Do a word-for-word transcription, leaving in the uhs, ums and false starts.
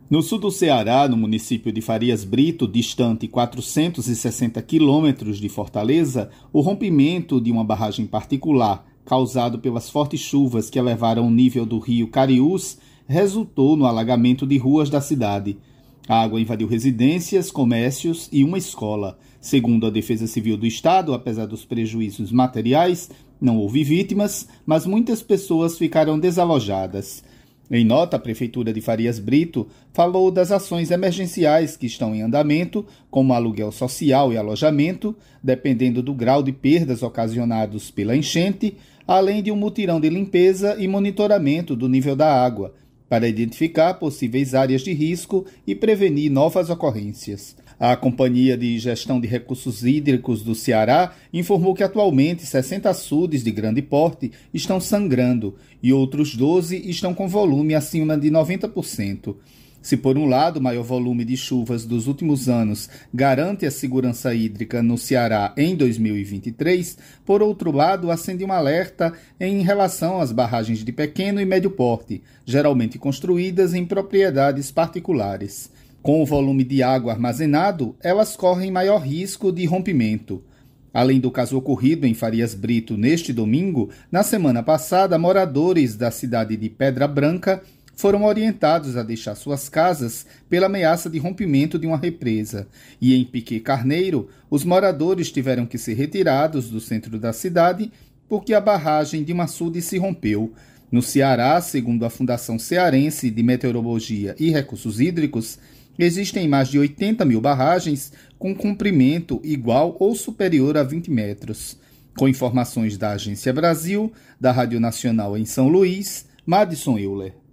No sul do Ceará, no município de Farias Brito, distante quatrocentos e sessenta quilômetros de Fortaleza, o rompimento de uma barragem particular, causado pelas fortes chuvas que elevaram o nível do rio Cariús, resultou no alagamento de ruas da cidade. A água invadiu residências, comércios e uma escola. Segundo a Defesa Civil do Estado, apesar dos prejuízos materiais, não houve vítimas, mas muitas pessoas ficaram desalojadas. Em nota, a Prefeitura de Farias Brito falou das ações emergenciais que estão em andamento, como aluguel social e alojamento, dependendo do grau de perdas ocasionados pela enchente, além de um mutirão de limpeza e monitoramento do nível da água, para identificar possíveis áreas de risco e prevenir novas ocorrências. A Companhia de Gestão de Recursos Hídricos do Ceará informou que atualmente sessenta açudes de grande porte estão sangrando e outros doze estão com volume acima de noventa por cento. Se por um lado o maior volume de chuvas dos últimos anos garante a segurança hídrica no Ceará em dois mil e vinte e três, por outro lado acende um alerta em relação às barragens de pequeno e médio porte, geralmente construídas em propriedades particulares. Com o volume de água armazenado, elas correm maior risco de rompimento. Além do caso ocorrido em Farias Brito neste domingo, na semana passada, moradores da cidade de Pedra Branca foram orientados a deixar suas casas pela ameaça de rompimento de uma represa. E em Piquet Carneiro, os moradores tiveram que ser retirados do centro da cidade porque a barragem de um açude se rompeu. No Ceará, segundo a Fundação Cearense de Meteorologia e Recursos Hídricos, existem mais de oitenta mil barragens com comprimento igual ou superior a vinte metros. Com informações da Agência Brasil, da Rádio Nacional em São Luís, Madison Euler.